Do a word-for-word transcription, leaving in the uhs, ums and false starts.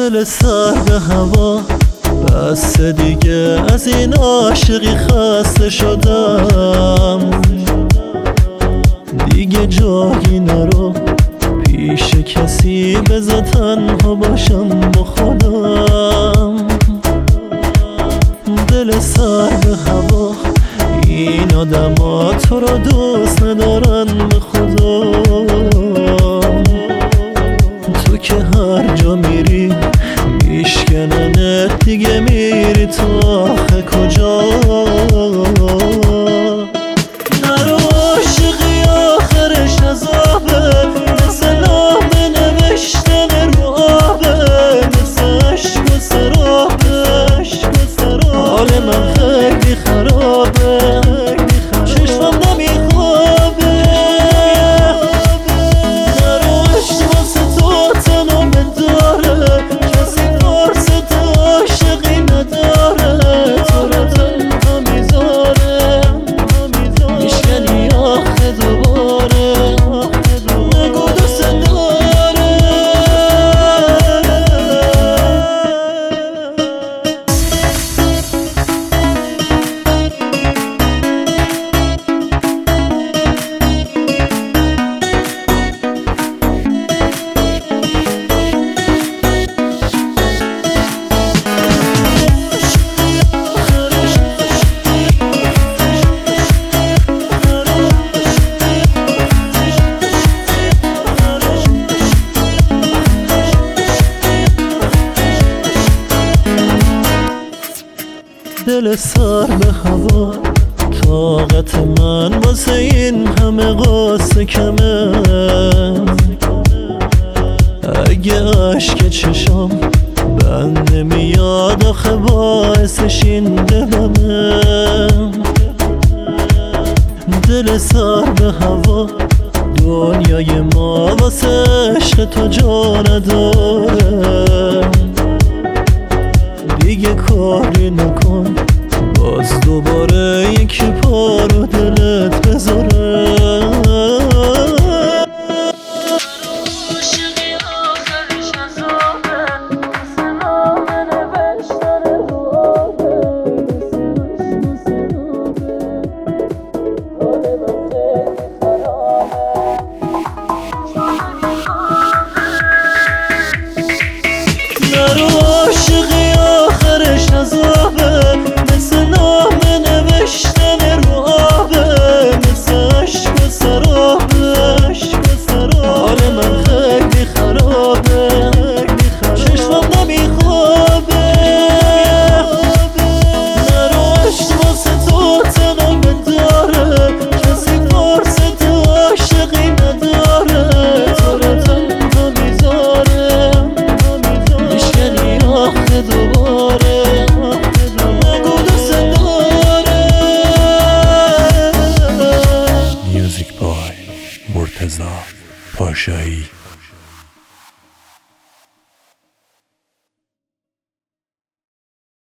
دل سر به هوا بس دیگه، از این عاشقی خسته شدم. دیگه جایی نرو پیش کسی، بذار تنها باشم با خودم. دل سر به هوا، این آدم ها تو رو دوست ندارن به خدا. تو که هر جا میری میشکننت، دیگه میری تو آخه کجا؟ نرو عاشقی آخرش عذابه، مثل نامه نوشتن رو آبه، مثل عشق و سرابه. حال من خیلی خرابه، چشمم نمیخوابه. نرو عشق واسه تو تنامه داره، کسی فرص تو عاشقی نداره. تو رو تنها میذاره، میشکنی آخه دوباره. نگو دوست داره. دل سر به هوا، طاقت من واسه این همه قصه کمه. اگه اشک چشام بند نمیاد، آخه باعثش این دلمه. دل سر به هوا، دنیای ما واسه عشق تو جا نداره. دیگه کاری نکن، باز دوباره یکی پا رو دلت بذاره.